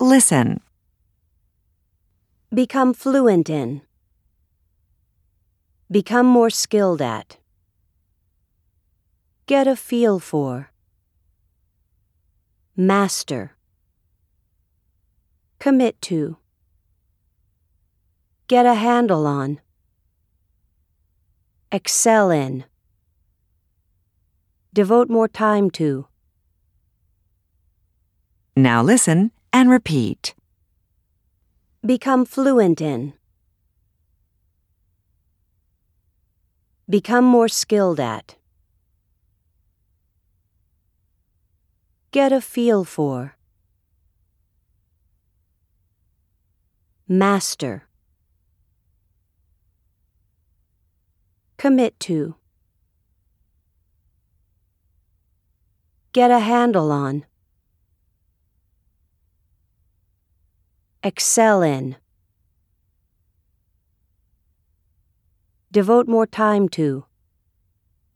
listen. Become fluent in. Become more skilled at. Get a feel for. Master. Commit to. Get a handle on. Excel in. Devote more time to. Now listen and repeat. Become fluent in. Become more skilled at. Get a feel for. Master. Commit to. Get a handle on. Excel in. Devote more time to.